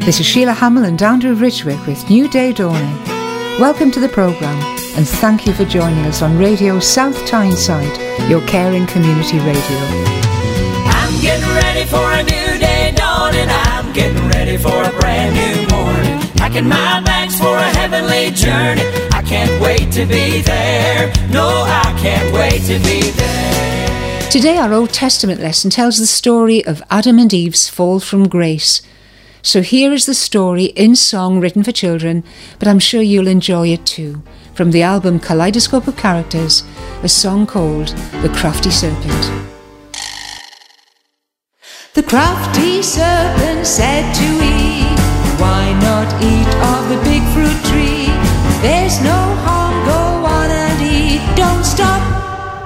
This is Sheila Hamill and Andrew Ridgwick with New Day Dawning. Welcome to the programme and thank you for joining us on Radio South Tyneside, your caring community radio. I'm getting ready for a new day dawning. I'm getting ready for a brand new morning. Packing my bags for a heavenly journey. I can't wait to be there. No, I can't wait to be there. Today our Old Testament lesson tells the story of Adam and Eve's fall from grace. So here is the story in song written for children, but I'm sure you'll enjoy it too. From the album Kaleidoscope of Characters, a song called The Crafty Serpent. The crafty serpent said to Eve, why not eat of the big fruit tree? There's no harm, go on and eat, don't stop.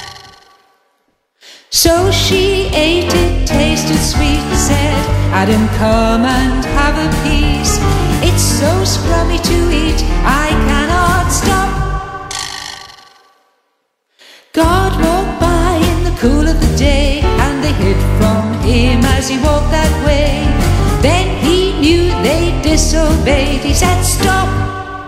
So she ate it, tasted sweet, said, Adam, come and have a piece. It's so scrummy to eat, I cannot stop. God walked by in the cool of the day, and they hid from him as he walked that way. Then he knew they disobeyed, he said, stop.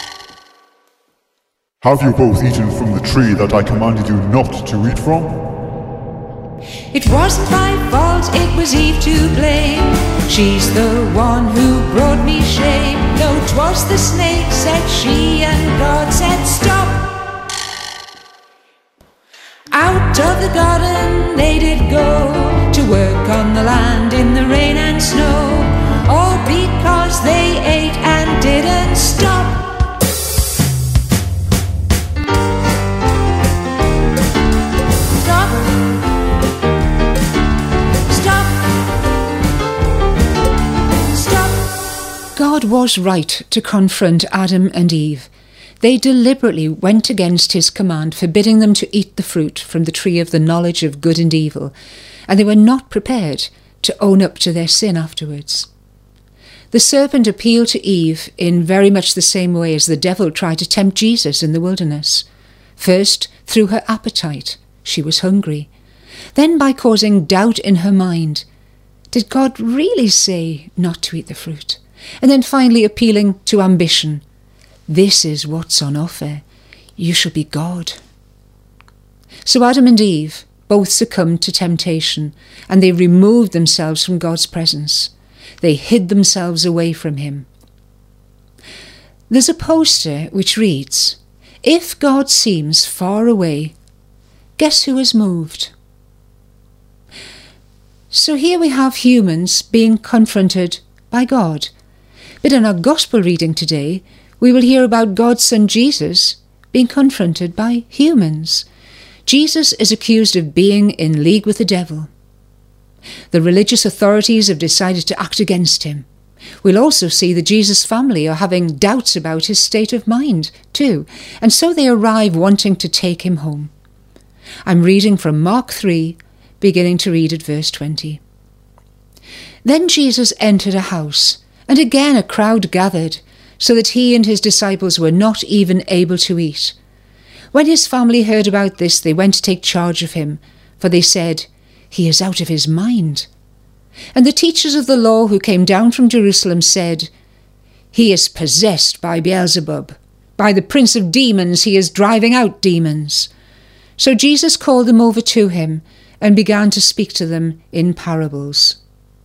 Have you both eaten from the tree that I commanded you not to eat from? It wasn't my fault, it was Eve to blame. She's the one who brought me shame. No, 'twas the snake, said she, and God said stop. Out of the garden they did go, to work on the land in the rain and snow, all because they ate and didn't stop. God was right to confront Adam and Eve. They deliberately went against his command, forbidding them to eat the fruit from the tree of the knowledge of good and evil, and they were not prepared to own up to their sin afterwards. The serpent appealed to Eve in very much the same way as the devil tried to tempt Jesus in the wilderness. First, through her appetite, she was hungry. Then by causing doubt in her mind, did God really say not to eat the fruit? And then finally appealing to ambition. This is what's on offer. You shall be God. So Adam and Eve both succumbed to temptation, and they removed themselves from God's presence. They hid themselves away from him. There's a poster which reads, if God seems far away, guess who has moved? So here we have humans being confronted by God. But in our gospel reading today, we will hear about God's Son Jesus being confronted by humans. Jesus is accused of being in league with the devil. The religious authorities have decided to act against him. We'll also see the Jesus family are having doubts about his state of mind too, and so they arrive wanting to take him home. I'm reading from Mark 3, beginning to read at verse 20. Then Jesus entered a house, and again a crowd gathered, so that he and his disciples were not even able to eat. When his family heard about this, they went to take charge of him, for they said, he is out of his mind. And the teachers of the law who came down from Jerusalem said, he is possessed by Beelzebub. By the prince of demons he is driving out demons. So Jesus called them over to him and began to speak to them in parables.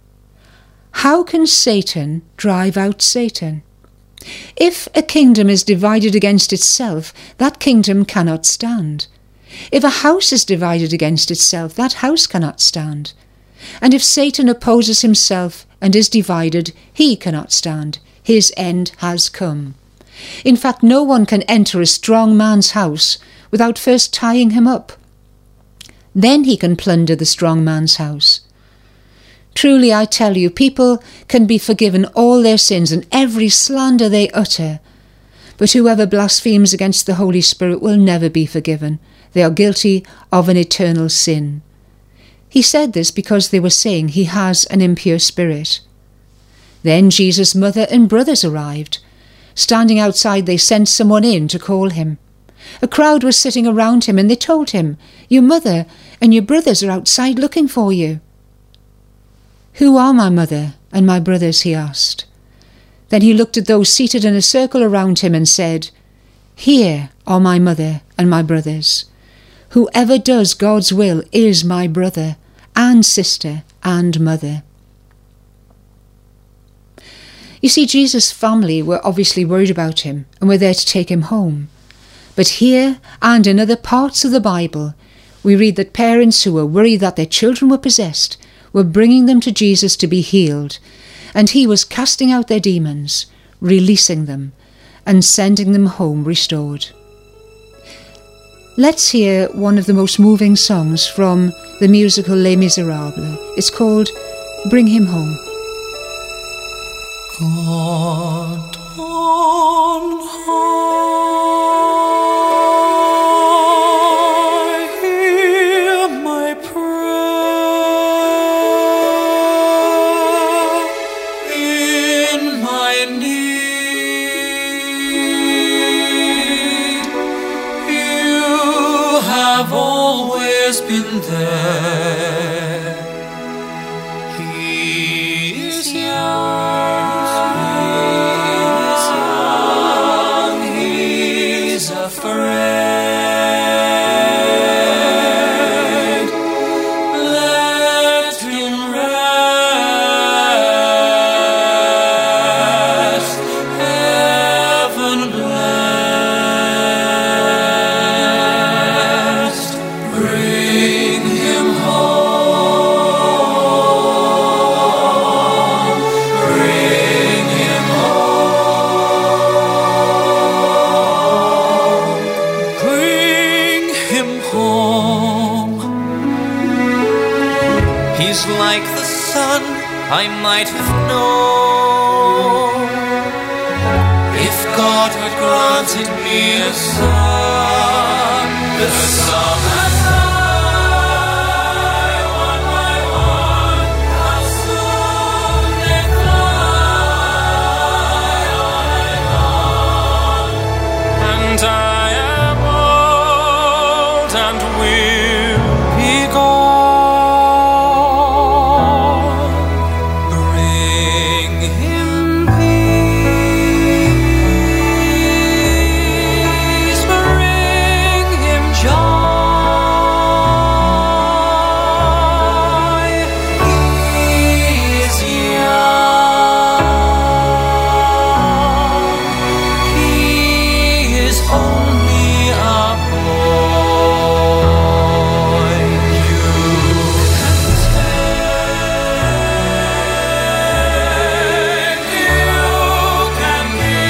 How can Satan drive out Satan? If a kingdom is divided against itself, that kingdom cannot stand. If a house is divided against itself, that house cannot stand. And if Satan opposes himself and is divided, he cannot stand. His end has come. In fact, no one can enter a strong man's house without first tying him up. Then he can plunder the strong man's house. Truly, I tell you, people can be forgiven all their sins and every slander they utter. But whoever blasphemes against the Holy Spirit will never be forgiven. They are guilty of an eternal sin. He said this because they were saying he has an impure spirit. Then Jesus' mother and brothers arrived. Standing outside, they sent someone in to call him. A crowd was sitting around him, and they told him, your mother and your brothers are outside looking for you. Who are my mother and my brothers?" he asked. Then he looked at those seated in a circle around him and said, "Here are my mother and my brothers. Whoever does God's will is my brother and sister and mother." You see, Jesus' family were obviously worried about him and were there to take him home. But here and in other parts of the Bible, we read that parents who were worried that their children were possessed were bringing them to Jesus to be healed, and he was casting out their demons, releasing them, and sending them home restored. Let's hear one of the most moving songs from the musical Les Miserables. It's called "Bring Him Home." God on high, hear my prayer in my need. You have always been there. He is young, he's afraid. Let him rest, heaven blessed. Bring him home, bring him home, bring him home. He's like the son I might have known if God had granted me a son. The son that I, one by one, how soon they fly on and on. And I am old and will be gone. Bring him peace, bring him joy. He is young, he is only a boy. You can take, you can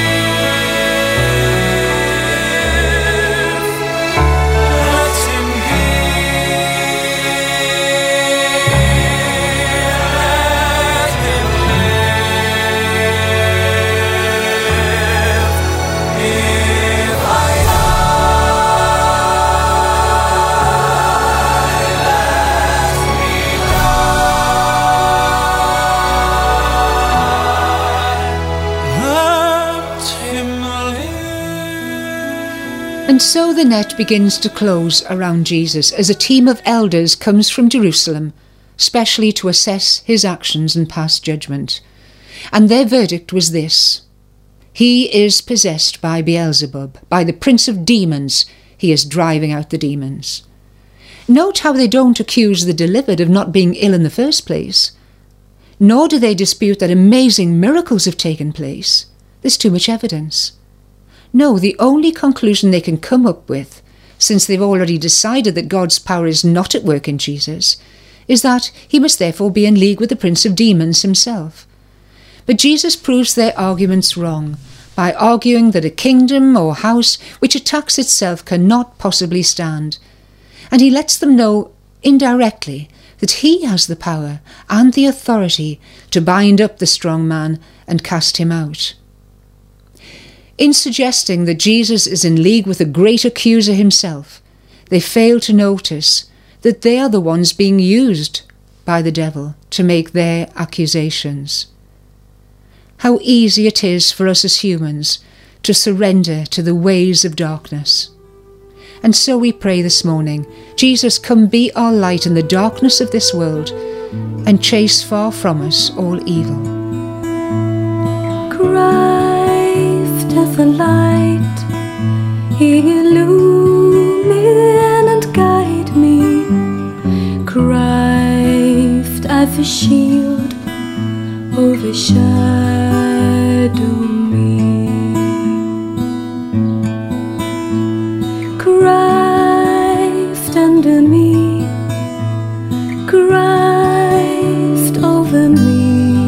give. Let him let him live. If I let him live. And so the net begins to close around Jesus as a team of elders comes from Jerusalem, specially to assess his actions and pass judgment. And their verdict was this: he is possessed by Beelzebub, by the prince of demons. He is driving out the demons. Note how they don't accuse the delivered of not being ill in the first place. Nor do they dispute that amazing miracles have taken place. There's too much evidence. No, the only conclusion they can come up with, since they've already decided that God's power is not at work in Jesus, is that he must therefore be in league with the prince of demons himself. But Jesus proves their arguments wrong by arguing that a kingdom or house which attacks itself cannot possibly stand. And he lets them know indirectly that he has the power and the authority to bind up the strong man and cast him out. In suggesting that Jesus is in league with the great accuser himself, they fail to notice that they are the ones being used by the devil to make their accusations. How easy it is for us as humans to surrender to the ways of darkness. And so we pray this morning, Jesus, come be our light in the darkness of this world and chase far from us all evil. overshadow me. Christ under me, Christ over me,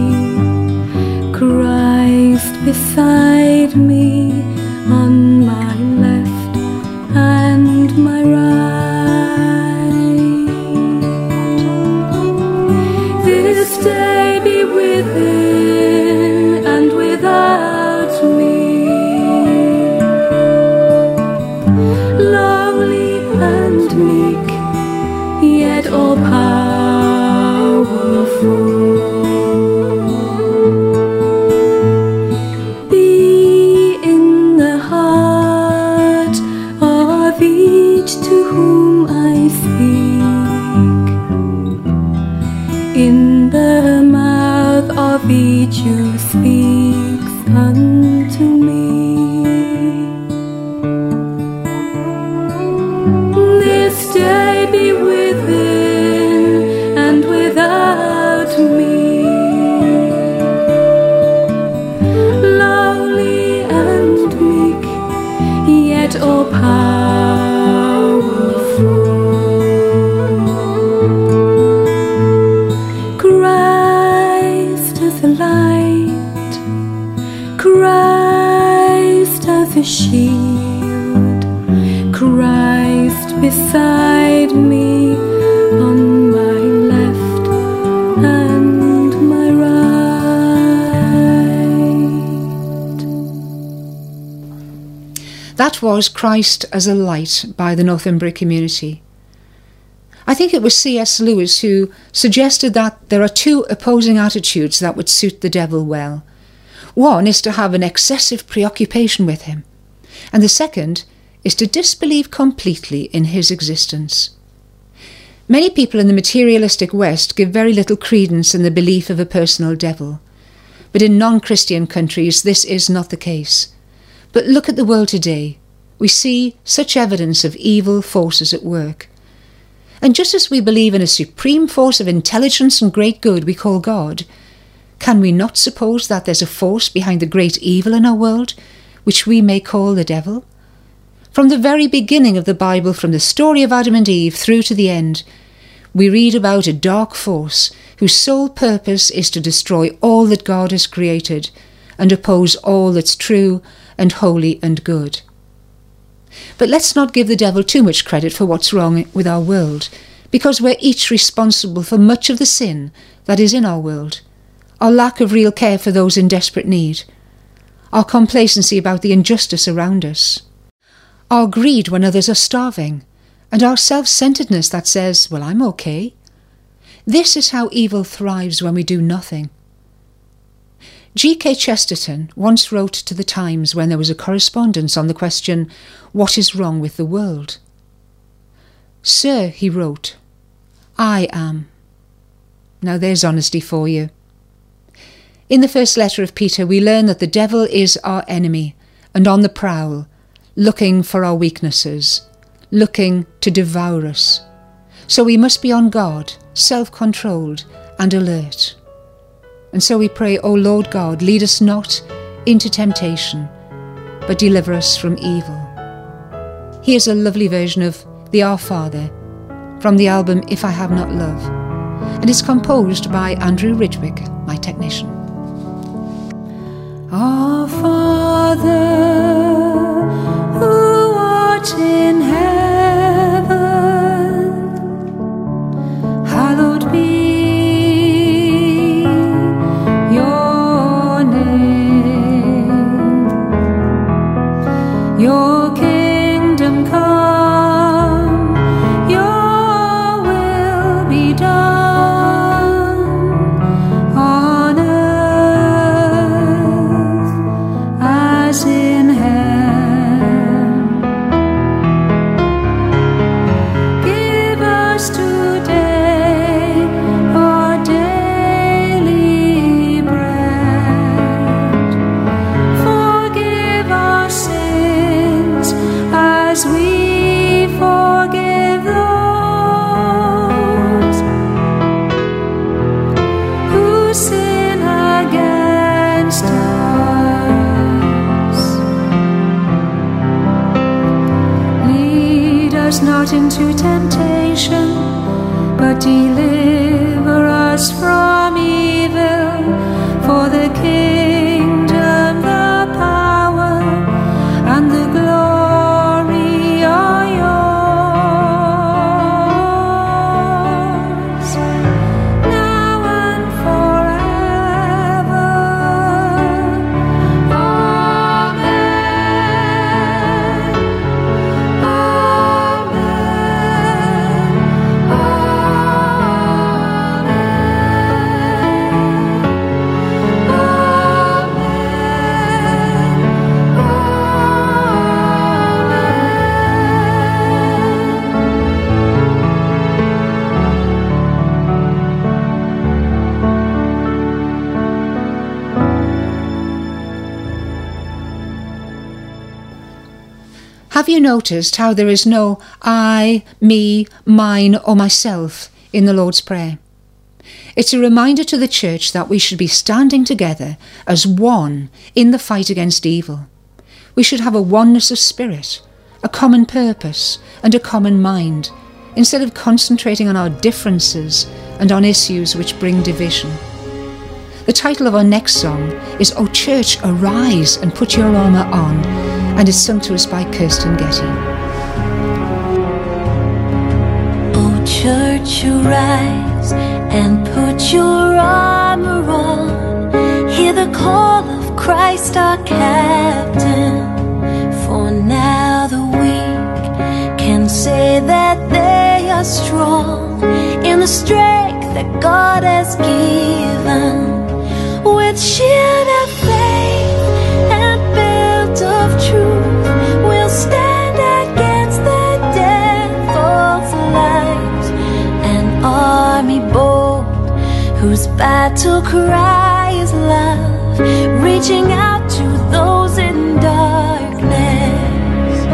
Christ beside me, on my left and my right. This day be within and without me, lowly and meek, yet all powerful. Be in the heart of each to whom I speak, in the mouth of each who speaks unto me. This day be within and without me, lowly and meek, yet all powerful. Christ as a light, Christ as a shield, Christ beside me, on my left and my right. That was Christ as a Light by the Northumbria Community. I think it was C.S. Lewis who suggested that there are two opposing attitudes that would suit the devil well. One is to have an excessive preoccupation with him, and the second is to disbelieve completely in his existence. Many people in the materialistic West give very little credence in the belief of a personal devil, but in non-Christian countries this is not the case. But look at the world today. We see such evidence of evil forces at work. And just as we believe in a supreme force of intelligence and great good we call God, can we not suppose that there's a force behind the great evil in our world, which we may call the devil? From the very beginning of the Bible, from the story of Adam and Eve through to the end, we read about a dark force whose sole purpose is to destroy all that God has created and oppose all that's true and holy and good. But let's not give the devil too much credit for what's wrong with our world, because we're each responsible for much of the sin that is in our world, our lack of real care for those in desperate need, our complacency about the injustice around us, our greed when others are starving, and our self-centeredness that says, well, I'm okay. This is how evil thrives when we do nothing. G.K. Chesterton once wrote to the Times when there was a correspondence on the question, what is wrong with the world? Sir, he wrote, I am. Now there's honesty for you. In the first letter of Peter, we learn that the devil is our enemy and on the prowl, looking for our weaknesses, looking to devour us. So we must be on guard, self-controlled and alert. And so we pray, O Lord God, lead us not into temptation, but deliver us from evil. Here's a lovely version of the Our Father from the album If I Have Not Love, and it's composed by Andrew Ridgwick, my technician. Our Father, who art in heaven, hallowed be your name. Your kingdom come, your will be done on earth as in heaven. Give us today our daily bread. Forgive our sins us not into temptation, but deliver us from evil. For the kingdom, the power, and the glory are yours, now and forever. Amen. Have you noticed how there is no I, me, mine or myself in the Lord's Prayer? It's a reminder to the church that we should be standing together as one in the fight against evil. We should have a oneness of spirit, a common purpose and a common mind, instead of concentrating on our differences and on issues which bring division. The title of our next song is O Church, Arise and Put Your Armour On, and it's sung to us by Kirsten Getty. O church, arise and put your armor on. Hear the call of Christ our captain. For now the weak can say that they are strong in the strength that God has given. With shield of faith and belt of truth, we'll stand against the devil's lies. An army bold, whose battle cry is love, reaching out to those in darkness.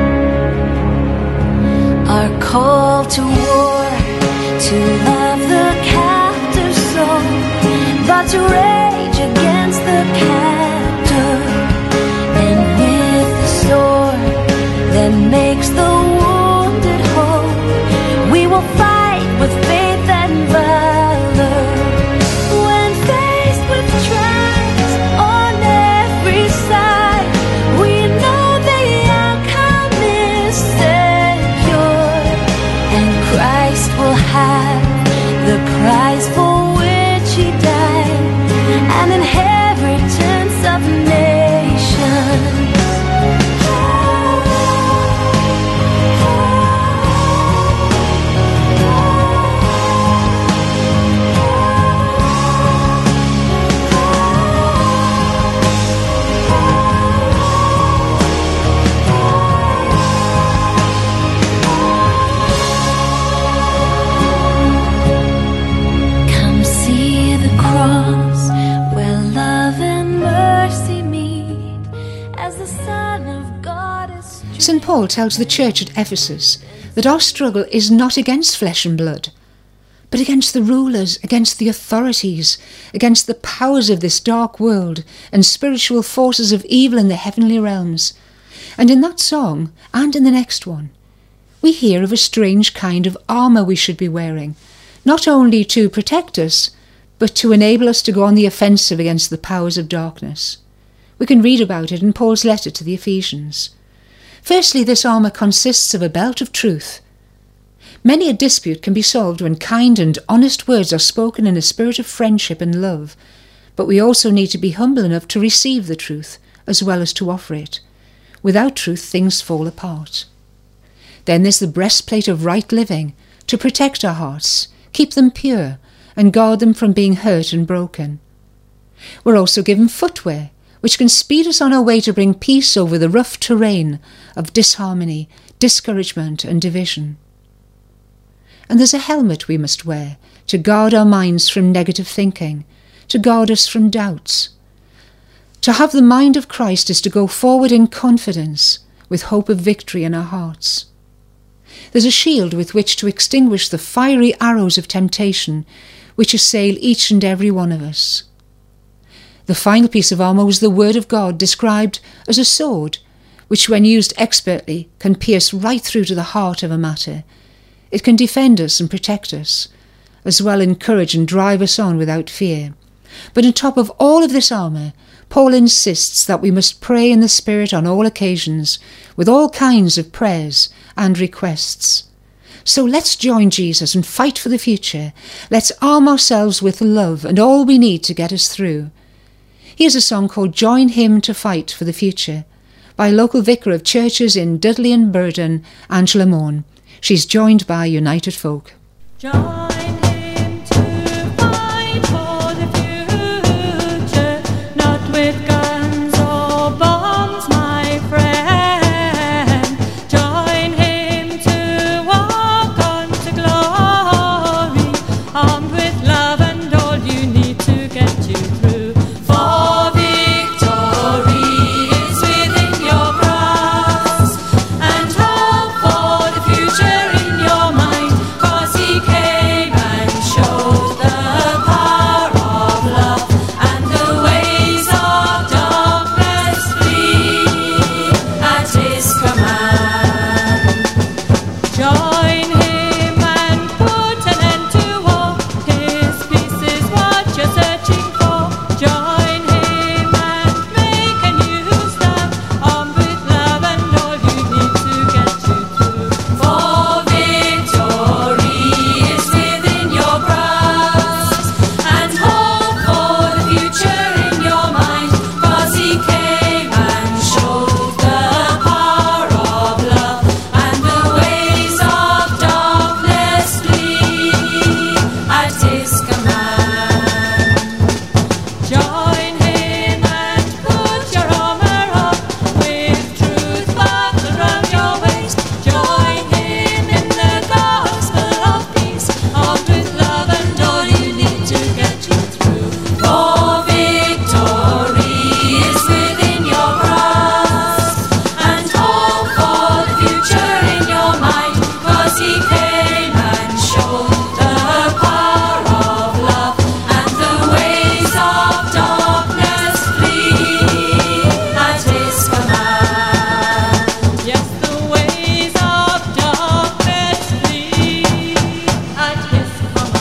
Our call to war, to love the captive soul, but to rage against the captor. And with the sword that makes the wounded whole, we will fight with faith and valor. When faced with trials on every side, we know the outcome is secure, and Christ will have the prize for which he died, an inheritance of nations. Come see the cross where love and mercy meet, as the Son of God is St. Paul tells the church at Ephesus that our struggle is not against flesh and blood, but against the rulers, against the authorities, against the powers of this dark world and spiritual forces of evil in the heavenly realms. And in that song, and in the next one, we hear of a strange kind of armour we should be wearing, not only to protect us, but to enable us to go on the offensive against the powers of darkness. We can read about it in Paul's letter to the Ephesians. Firstly, this armour consists of a belt of truth. Many a dispute can be solved when kind and honest words are spoken in a spirit of friendship and love, but we also need to be humble enough to receive the truth as well as to offer it. Without truth, things fall apart. Then there's the breastplate of right living, to protect our hearts, keep them pure, and guard them from being hurt and broken. We're also given footwear, which can speed us on our way to bring peace over the rough terrain of disharmony, discouragement, and division. And there's a helmet we must wear to guard our minds from negative thinking, to guard us from doubts. To have the mind of Christ is to go forward in confidence, with hope of victory in our hearts. There's a shield with which to extinguish the fiery arrows of temptation which assail each and every one of us. The final piece of armour was the Word of God, described as a sword, which when used expertly can pierce right through to the heart of a matter. It can defend us and protect us, as well encourage and drive us on without fear. But on top of all of this armour, Paul insists that we must pray in the Spirit on all occasions, with all kinds of prayers and requests. So let's join Jesus and fight for the future. Let's arm ourselves with love and all we need to get us through. Here's a song called Join Him to Fight for the Future by local vicar of churches in Dudley and Burden, Angela Morn. She's joined by United Folk. Join him to fight for the future, not with guns or bombs, my friend. Join him to walk on to glory, armed with love and all you need to get you through. For victory is within your grasp, and hope for the future in your mind, 'cause he came and showed the power of love, and the ways of darkness flee at his command. Join him and put an end to war, his peace is what you're searching for. Join him and make a new start, armed with love and all you need to get you through. For victory is within your grasp, and hope for the future in your mind, 'cause he came and showed the power of love, and the ways of darkness flee at his command. Join him and put your armor on, with truth buckled around your waist. Join him in the gospel of peace, armed with love and all you need to get you through. For victory is within your grasp, and hope for the future in your mind, 'cause he came and showed the power of love, and the ways of darkness flee at his command. Yes, the ways of darkness flee at his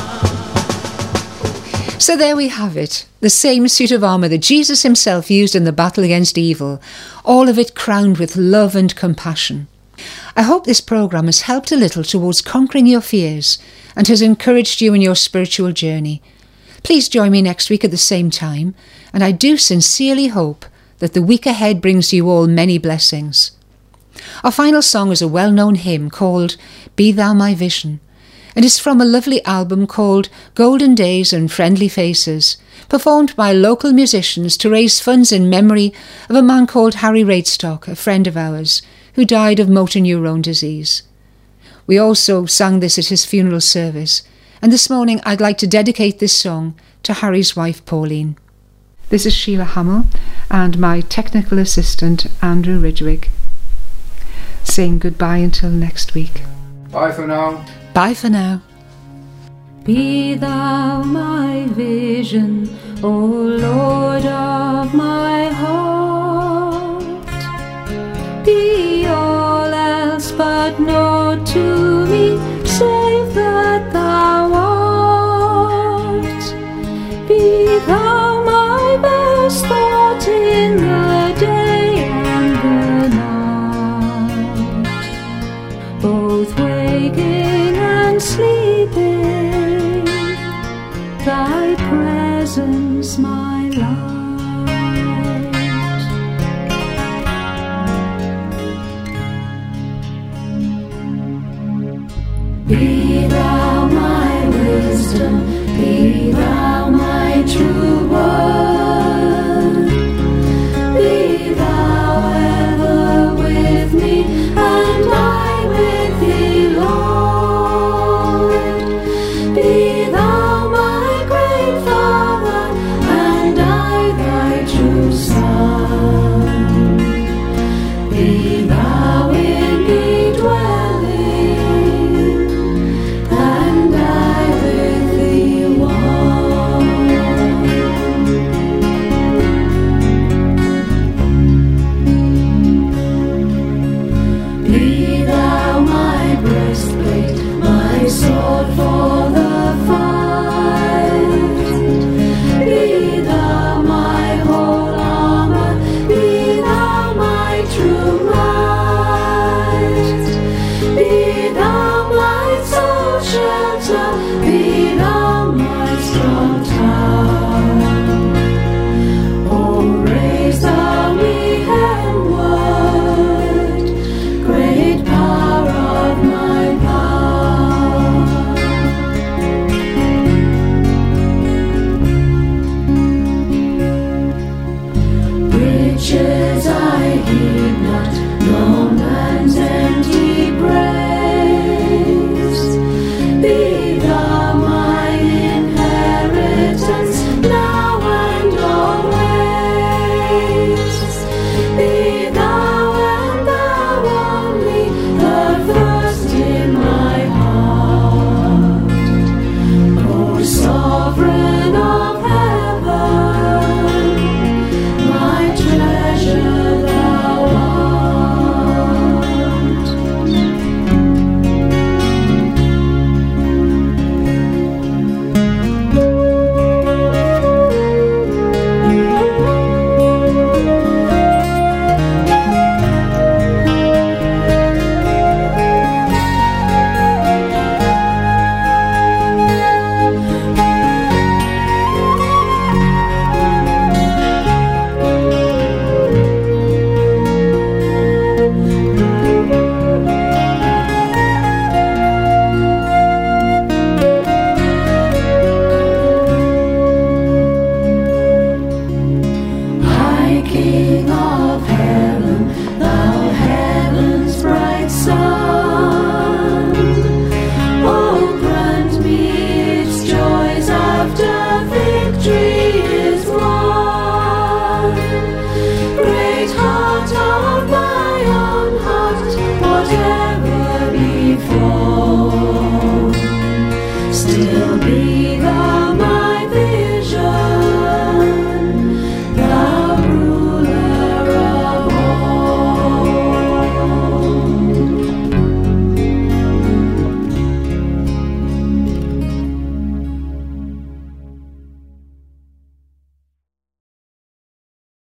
command. So there we have it, the same suit of armour that Jesus himself used in the battle against evil, all of it crowned with love and compassion. I hope this programme has helped a little towards conquering your fears and has encouraged you in your spiritual journey. Please join me next week at the same time, and I do sincerely hope that the week ahead brings you all many blessings. Our final song is a well-known hymn called Be Thou My Vision, and is from a lovely album called Golden Days and Friendly Faces, performed by local musicians to raise funds in memory of a man called Harry Raidstock, a friend of ours, who died of motor neurone disease. We also sang this at his funeral service, and this morning I'd like to dedicate this song to Harry's wife Pauline. This is Sheila Hamill and my technical assistant Andrew Ridgwick, saying goodbye until next week. Bye for now. Bye for now. Be thou my vision, O Lord of my heart. Be all else but not to